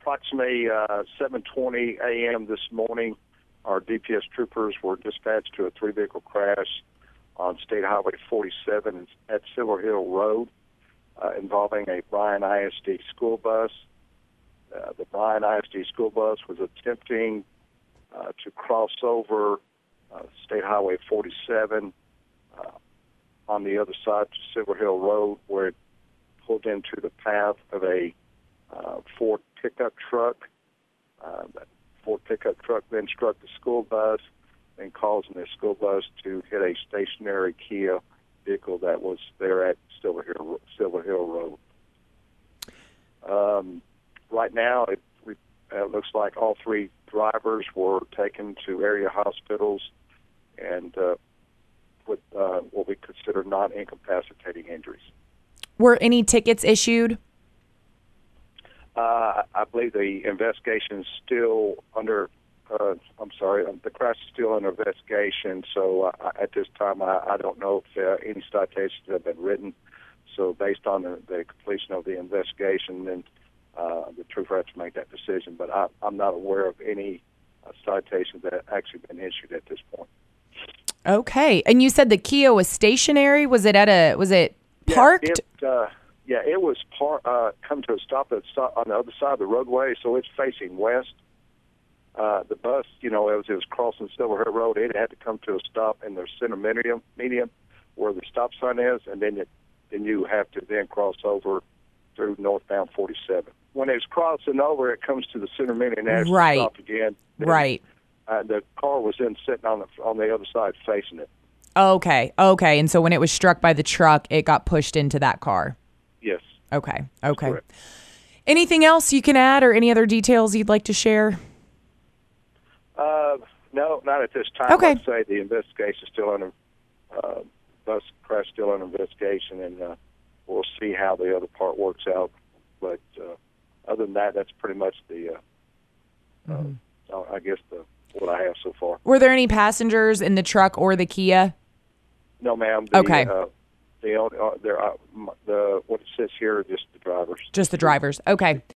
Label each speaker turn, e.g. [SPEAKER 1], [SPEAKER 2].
[SPEAKER 1] approximately 7:20 a.m. this morning, our DPS troopers were dispatched to a three-vehicle crash on State Highway 47 at Silver Hill Road involving a Bryan ISD school bus. The Bryan ISD school bus was attempting to cross over State Highway 47 on the other side to Silver Hill Road, where it pulled into the path of a Ford pickup truck. That Ford pickup truck then struck the school bus and causing the school bus to hit a stationary Kia vehicle that was there at Silver Hill Road. Right now, it looks like all three drivers were taken to area hospitals and with what we consider non-incapacitating injuries.
[SPEAKER 2] Were any tickets issued?
[SPEAKER 1] I believe the investigation is still under. The crash is still under investigation. So at this time, I don't know if any citations have been written. So based on the completion of the investigation, then the trooper has to make that decision. But I'm not aware of any citations that have actually been issued at this point.
[SPEAKER 2] Okay. And you said the Kia was stationary. Was it parked?
[SPEAKER 1] It was come to a stop on the other side of the roadway, so it's facing west. The bus, as it was crossing Silver Hill Road, it had to come to a stop in the center median where the stop sign is, and then you have to then cross over through northbound 47. When it's crossing over, it comes to the center median and has to stop again.
[SPEAKER 2] Right.
[SPEAKER 1] The car was then sitting on the other side facing it.
[SPEAKER 2] Okay. And so when it was struck by the truck, it got pushed into that car.
[SPEAKER 1] Yes.
[SPEAKER 2] Okay.
[SPEAKER 1] Correct.
[SPEAKER 2] Anything else you can add or any other details you'd like to share?
[SPEAKER 1] No, not at this time.
[SPEAKER 2] Okay.
[SPEAKER 1] I'd say the investigation is still under bus crash still under investigation, and we'll see how the other part works out. But other than that, that's pretty much what I have so far.
[SPEAKER 2] Were there any passengers in the truck or the Kia?
[SPEAKER 1] No, ma'am.
[SPEAKER 2] Okay.
[SPEAKER 1] What it says here are just the drivers.
[SPEAKER 2] Just the drivers. Okay.